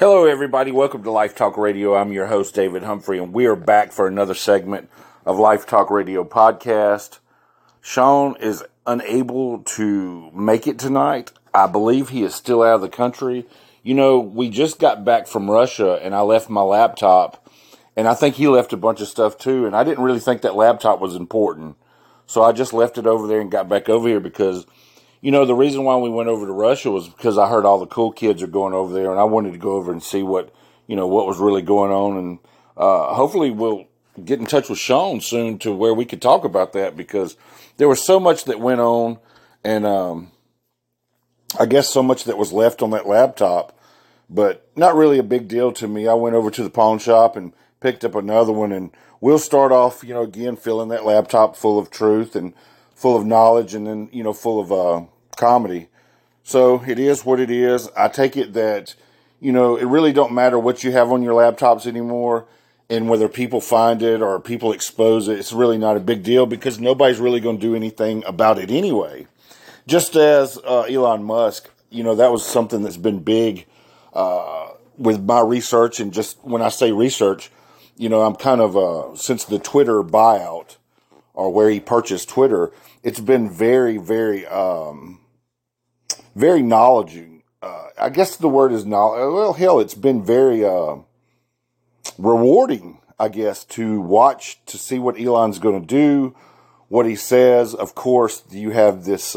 Hello, everybody. Welcome to Life Talk Radio. I'm your host, David Humphrey, and we are back for another segment of Life Talk Radio podcast. Sean is unable to make it tonight. I believe he is still out of the country. You know, we just got back from Russia, and I left my laptop, and I think he left a bunch of stuff too, and I didn't really think that laptop was important. So I just left it over there and got back over here because, you know, the reason why we went over to Russia was because I heard all the cool kids are going over there, and I wanted to go over and see what was really going on. And hopefully we'll get in touch with Sean soon to where we could talk about that, because there was so much that went on, and I guess so much that was left on that laptop, but not really a big deal to me. I went over to the pawn shop and picked up another one, and we'll start off, again, filling that laptop full of truth and full of knowledge, and then, full of comedy. So it is what it is. I take it that, it really don't matter what you have on your laptops anymore, and whether people find it or people expose it. It's really not a big deal because nobody's really going to do anything about it anyway. Just as Elon Musk, that was something that's been big with my research. And just when I say research, I'm kind of, since the Twitter buyout, or where he purchased Twitter, it's been very, very, very knowledgeable. I guess the word is knowledge. Well, hell, it's been very rewarding, I guess, to watch, to see what Elon's going to do, what he says. Of course, you have this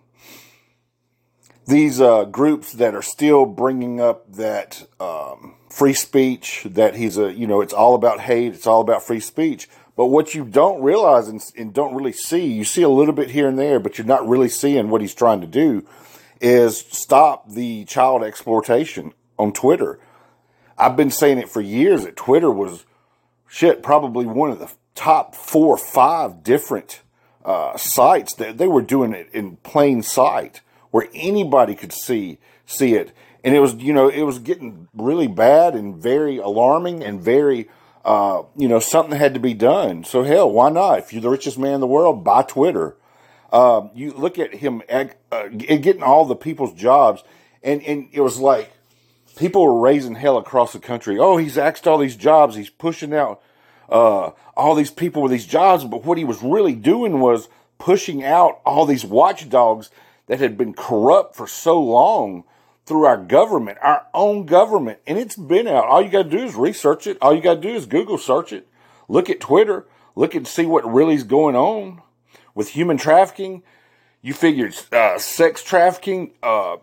these groups that are still bringing up that free speech, that he's it's all about hate, it's all about free speech. But what you don't realize and don't really see, you see a little bit here and there, but you're not really seeing what he's trying to do, is stop the child exploitation on Twitter. I've been saying it for years that Twitter was, probably one of the top 4 or 5 different sites that they were doing it in plain sight, where anybody could see it. And it was, it was getting really bad and very alarming and very, something had to be done. So hell, why not? If you're the richest man in the world, buy Twitter. You look at him getting all the people's jobs, and it was like people were raising hell across the country. Oh, he's axed all these jobs. He's pushing out all these people with these jobs. But what he was really doing was pushing out all these watchdogs that had been corrupt for so long through our government, our own government. And it's been out. All you got to do is research it. All you got to do is Google search it. Look at Twitter. Look and see what really is going on with human trafficking. You figure sex trafficking, all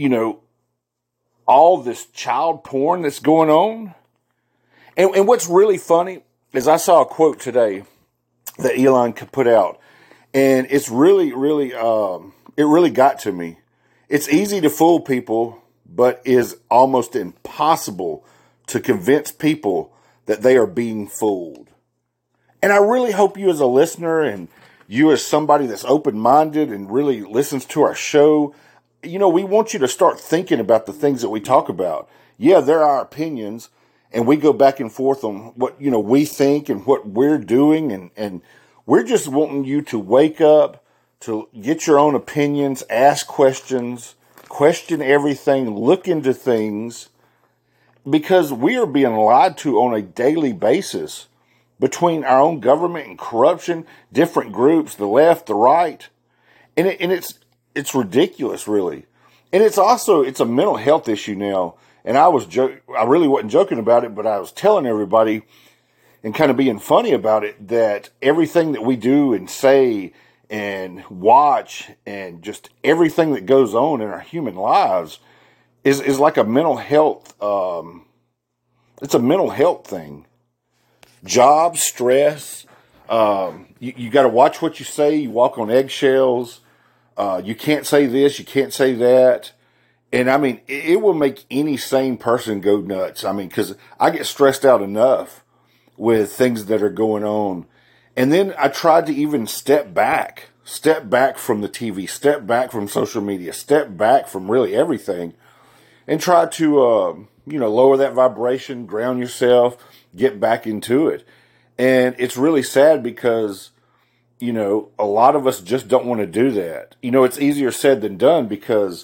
this child porn that's going on. And what's really funny is I saw a quote today that Elon put out, and it's really, really, it really got to me. It's easy to fool people, but is almost impossible to convince people that they are being fooled. And I really hope you as a listener, and you as somebody that's open-minded and really listens to our show, we want you to start thinking about the things that we talk about. Yeah, there are opinions, and we go back and forth on what, we think and what we're doing, and we're just wanting you to wake up, to get your own opinions, ask questions, question everything, look into things, because we are being lied to on a daily basis between our own government and corruption, different groups, the left, the right, and it's ridiculous, really. And it's a mental health issue now. And I really wasn't joking about it, but I was telling everybody and kind of being funny about it, that everything that we do and say and watch and just everything that goes on in our human lives is like a mental health, it's a mental health thing. Job, stress, you got to watch what you say. You walk on eggshells. You can't say this, you can't say that. And I mean, it will make any sane person go nuts. I mean, because I get stressed out enough with things that are going on. And then I tried to even step back from the TV, step back from social media, step back from really everything, and try to, lower that vibration, ground yourself, get back into it. And it's really sad because, a lot of us just don't want to do that. It's easier said than done because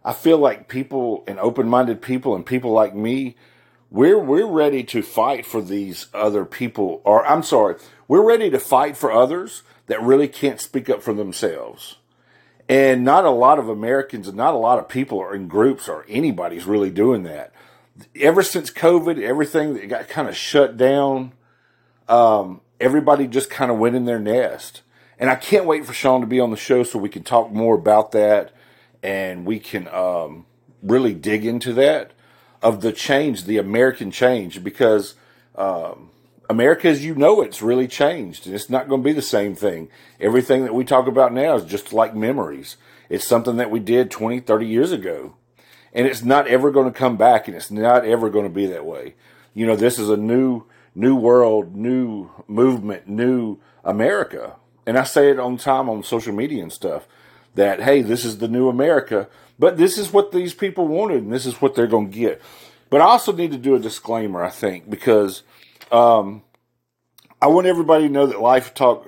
I feel like people and open-minded people and people like me, we're ready to fight for these other people, or I'm sorry, we're ready to fight for others that really can't speak up for themselves. And not a lot of Americans and not a lot of people or in groups or anybody's really doing that. Ever since COVID, everything that got kind of shut down, everybody just kind of went in their nest. And I can't wait for Sean to be on the show so we can talk more about that and we can really dig into that of the change, the American change, because America, as you know, it's really changed, and it's not going to be the same thing. Everything that we talk about now is just like memories. It's something that we did 20, 30 years ago, and it's not ever going to come back, and it's not ever going to be that way. You know, this is a new world, new movement, new America. And I say it on time on social media and stuff that, hey, this is the new America, but this is what these people wanted, and this is what they're going to get. But I also need to do a disclaimer, I think, because I want everybody to know that Life Talk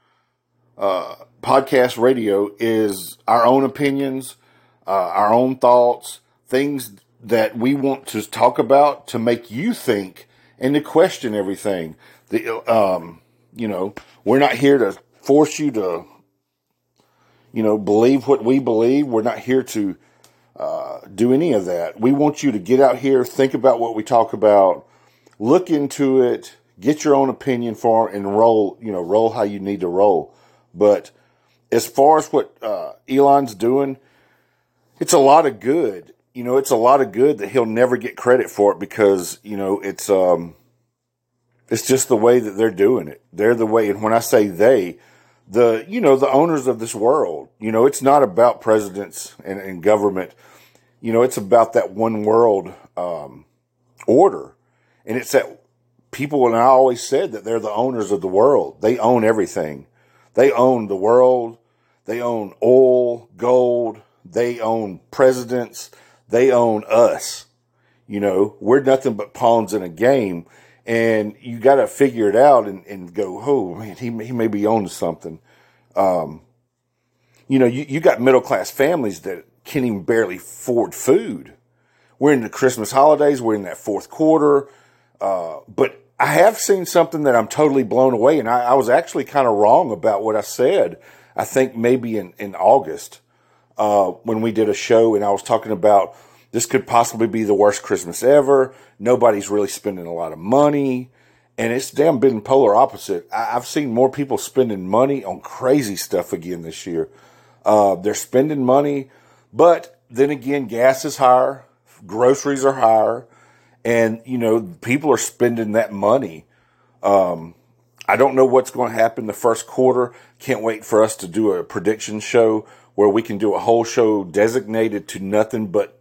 podcast radio is our own opinions, our own thoughts, things that we want to talk about to make you think and to question everything. You know, we're not here to force you to, you know, believe what we believe. We're not here to do any of that. We want you to get out here, think about what we talk about, look into it, get your own opinion for it, and roll how you need to roll. But as far as what Elon's doing, it's a lot of good. You know, it's a lot of good that he'll never get credit for it because, you know, it's just the way that they're doing it. They're the way, and when I say they, the owners of this world, you know, it's not about presidents and government. You know, it's about that one world order. And it's that people, and I always said that they're the owners of the world. They own everything. They own the world. They own oil, gold. They own presidents. They own us. You know, we're nothing but pawns in a game. And you got to figure it out and go, oh, man, he may be owning something. You know, you got middle-class families that can't even barely afford food. We're in the Christmas holidays. We're in that fourth quarter. But I have seen something that I'm totally blown away, and I was actually kind of wrong about what I said. I think maybe in August when we did a show, and I was talking about this could possibly be the worst Christmas ever. Nobody's really spending a lot of money, and it's damn been polar opposite. I've seen more people spending money on crazy stuff again this year. They're spending money, but then again, gas is higher, groceries are higher. And, you know, people are spending that money. I don't know what's going to happen the first quarter. Can't wait for us to do a prediction show where we can do a whole show designated to nothing but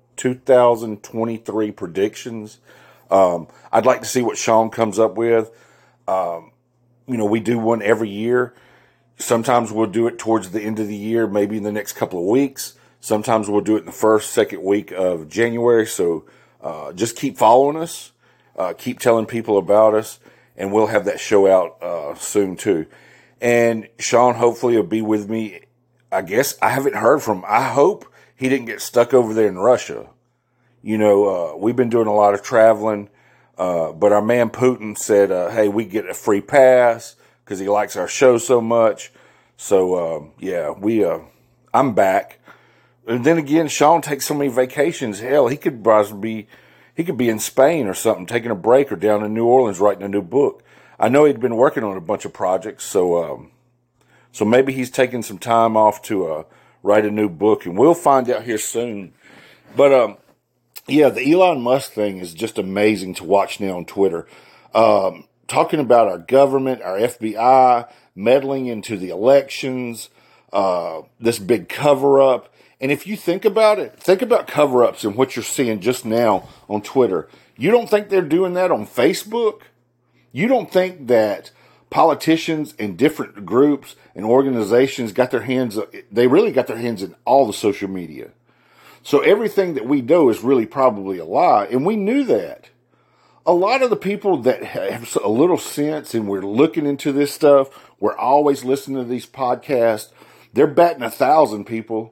2023 predictions. I'd like to see what Sean comes up with. You know, we do one every year. Sometimes we'll do it towards the end of the year, maybe in the next couple of weeks. Sometimes we'll do it in the first, second week of January. So, just keep following us, keep telling people about us, and we'll have that show out soon too. And Sean hopefully will be with me. I guess I haven't heard from him. I hope he didn't get stuck over there in Russia. You know, we've been doing a lot of traveling, but our man Putin said, hey, we get a free pass because he likes our show so much. So, yeah, I'm back. And then again, Sean takes so many vacations. Hell, he could be in Spain or something, taking a break, or down in New Orleans writing a new book. I know he'd been working on a bunch of projects, so maybe he's taking some time off to write a new book, and we'll find out here soon. But yeah, the Elon Musk thing is just amazing to watch now on Twitter. Talking about our government, our FBI meddling into the elections, this big cover-up. And if you think about it, think about cover-ups and what you're seeing just now on Twitter. You don't think they're doing that on Facebook? You don't think that politicians and different groups and organizations they really got their hands in all the social media. So everything that we do is really probably a lie, and we knew that. A lot of the people that have a little sense and we're looking into this stuff, we're always listening to these podcasts, they're batting 1,000 people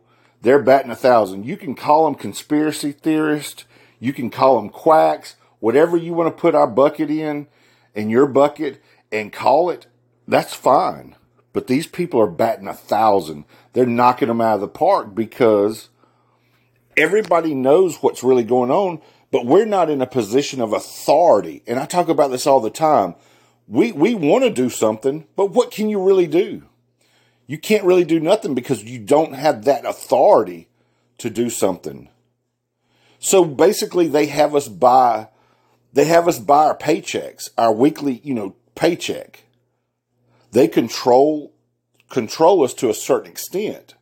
they're batting 1,000. You can call them conspiracy theorists. You can call them quacks. Whatever you want to put our bucket in your bucket and call it, that's fine. But these people are batting 1,000. They're knocking them out of the park because everybody knows what's really going on, but we're not in a position of authority. And I talk about this all the time. We want to do something, but what can you really do? You can't really do nothing because you don't have that authority to do something. So basically they have us buy our paychecks, our weekly, paycheck. They control us to a certain extent.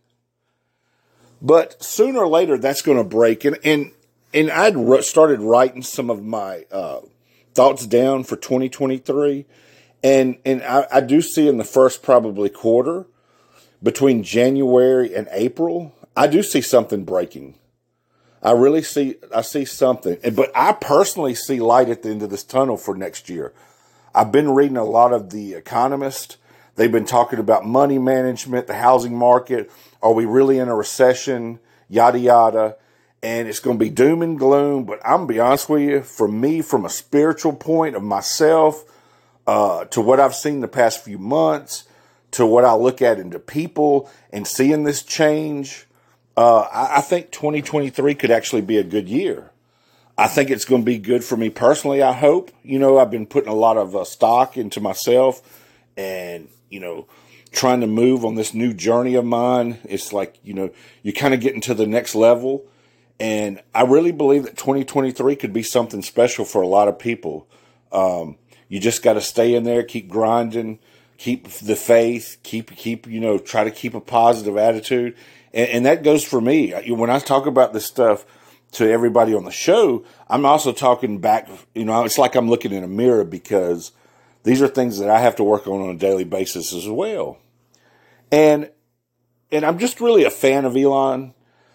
But sooner or later that's going to break. And I'd started writing some of my thoughts down for 2023. And I do see in the first probably quarter, between January and April, I do see something breaking. I see something. But I personally see light at the end of this tunnel for next year. I've been reading a lot of The Economist. They've been talking about money management, the housing market. Are we really in a recession? Yada, yada. And it's going to be doom and gloom. But I'm going to be honest with you, for me, from a spiritual point of myself, to what I've seen the past few months, to what I look at into people and seeing this change, I think 2023 could actually be a good year. I think it's going to be good for me personally, I hope. I've been putting a lot of stock into myself and, trying to move on this new journey of mine. It's like, you're kind of getting to the next level. And I really believe that 2023 could be something special for a lot of people. You just got to stay in there, keep grinding, keep the faith, try to keep a positive attitude. And that goes for me. When I talk about this stuff to everybody on the show, I'm also talking back, it's like I'm looking in a mirror because these are things that I have to work on a daily basis as well. And I'm just really a fan of Elon.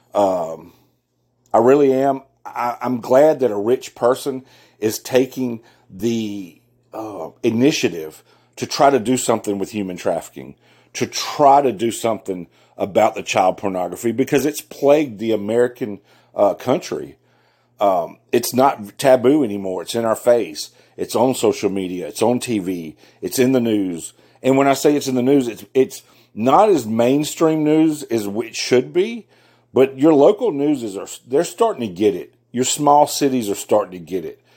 I really am. I'm glad that a rich person is taking the initiative to try to do something with human trafficking, to try to do something about the child pornography because it's plagued the American country. It's not taboo anymore. It's in our face. It's on social media. It's on TV. It's in the news. And when I say it's in the news, it's not as mainstream news as it should be, but your local news they're starting to get it. Your small cities are starting to get it.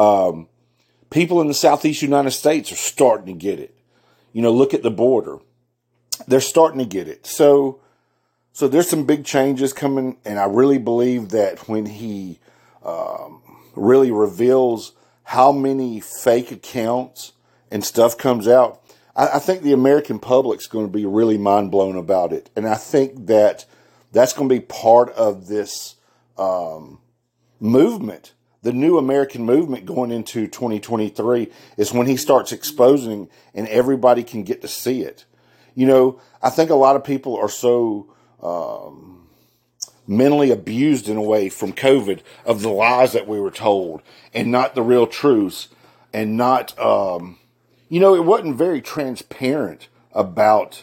People in the Southeast United States are starting to get it. Look at the border. They're starting to get it. So there's some big changes coming, and I really believe that when he really reveals how many fake accounts and stuff comes out, I think the American public's going to be really mind blown about it. And I think that that's going to be part of this movement. The new American movement going into 2023 is when he starts exposing and everybody can get to see it. I think a lot of people are so mentally abused in a way from COVID of the lies that we were told and not the real truths and not, it wasn't very transparent about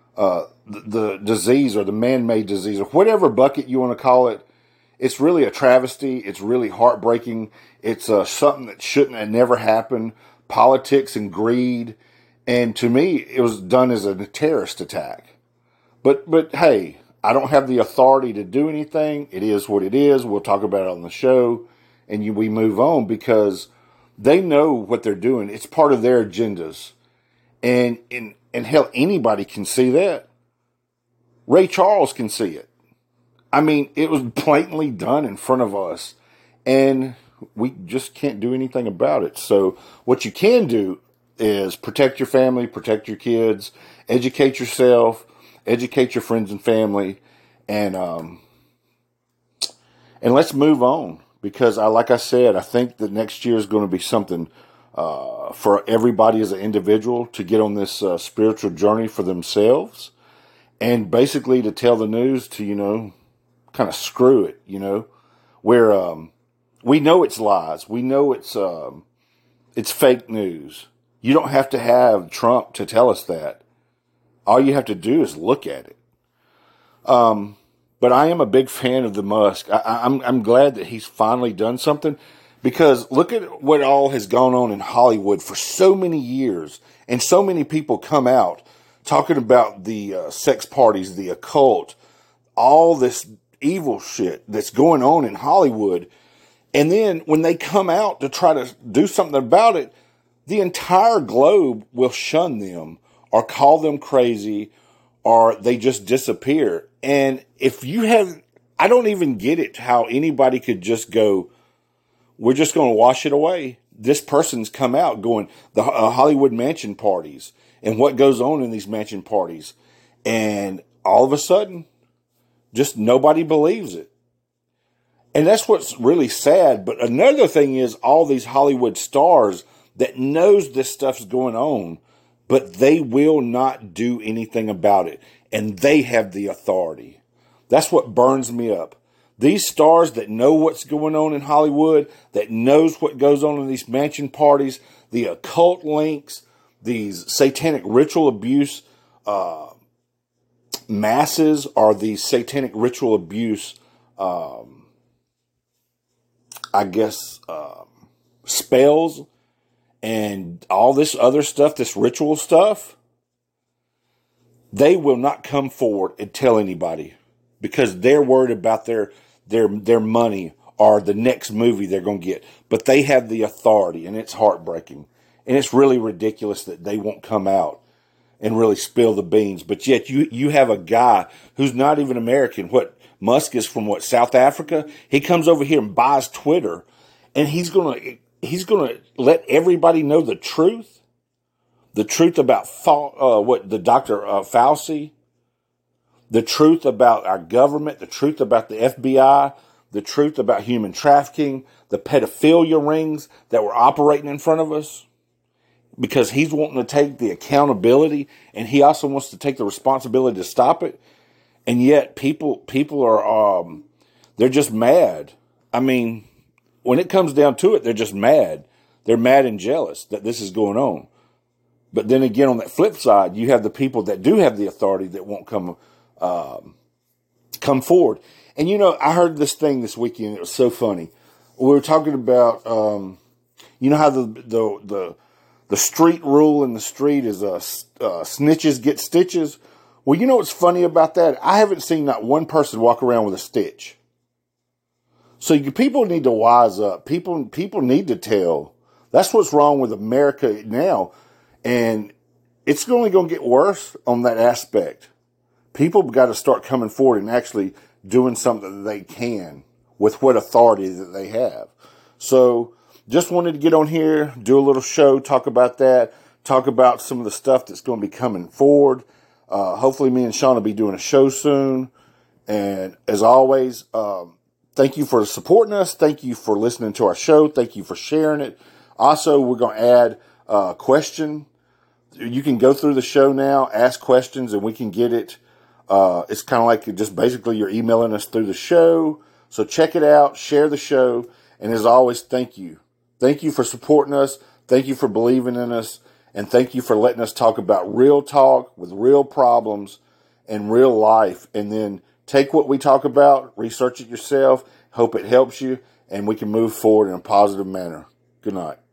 the disease or the man-made disease or whatever bucket you want to call it. It's really a travesty. It's really heartbreaking. It's something that shouldn't have never happened. Politics and greed. And to me, it was done as a terrorist attack. But hey, I don't have the authority to do anything. It is what it is. We'll talk about it on the show. And we move on because they know what they're doing. It's part of their agendas. And hell, anybody can see that. Ray Charles can see it. I mean, it was blatantly done in front of us, and we just can't do anything about it. So what you can do is protect your family, protect your kids, educate yourself, educate your friends and family, and let's move on. Because like I said, I think that next year is going to be something for everybody as an individual to get on this spiritual journey for themselves, and basically to tell the news to, kind of screw it, where we know it's lies. We know it's fake news. You don't have to have Trump to tell us that. All you have to do is look at it. But I am a big fan of the Musk. I'm glad that he's finally done something, because look at what all has gone on in Hollywood for so many years, and so many people come out talking about the sex parties, the occult, all this evil shit that's going on in Hollywood. And then when they come out to try to do something about it, the entire globe will shun them or call them crazy, or they just disappear. And if you have, I don't even get it how anybody could just go, we're just going to wash it away. This person's come out going, the Hollywood mansion parties and what goes on in these mansion parties. And all of a sudden, just nobody believes it. And that's what's really sad. But another thing is all these Hollywood stars that knows this stuff's going on, but they will not do anything about it. And they have the authority. That's what burns me up. These stars that know what's going on in Hollywood, that knows what goes on in these mansion parties, the occult links, these satanic ritual abuse masses, or these satanic ritual abuse spells and all this other stuff, this ritual stuff, they will not come forward and tell anybody because they're worried about their money or the next movie they're going to get. But they have the authority, and it's heartbreaking. And it's really ridiculous that they won't come out and really spill the beans. But yet you have a guy who's not even American. Musk is from South Africa? He comes over here and buys Twitter, and he's gonna let everybody know the truth about the Dr. Fauci, the truth about our government, the truth about the FBI, the truth about human trafficking, the pedophilia rings that were operating in front of us, because he's wanting to take the accountability, and he also wants to take the responsibility to stop it. And yet people are, they're just mad. I mean, when it comes down to it, they're just mad. They're mad and jealous that this is going on. But then again, on that flip side, you have the people that do have the authority that won't come forward. And I heard this thing this weekend. It was so funny. We were talking about, how the street rule in the street is snitches get stitches. Well, you know what's funny about that? I haven't seen not one person walk around with a stitch. So people need to wise up. People need to tell. That's what's wrong with America now. And it's only going to get worse on that aspect. People got to start coming forward and actually doing something that they can with what authority that they have. So just wanted to get on here, do a little show, talk about that, talk about some of the stuff that's going to be coming forward. Hopefully me and Sean will be doing a show soon. And as always, thank you for supporting us. Thank you for listening to our show. Thank you for sharing it. Also, we're going to add a question. You can go through the show now, ask questions, and we can get it. It's kind of like just basically you're emailing us through the show. So check it out, share the show. And as always, thank you. Thank you for supporting us. Thank you for believing in us. And thank you for letting us talk about real talk with real problems and real life. And then take what we talk about, research it yourself, hope it helps you, and we can move forward in a positive manner. Good night.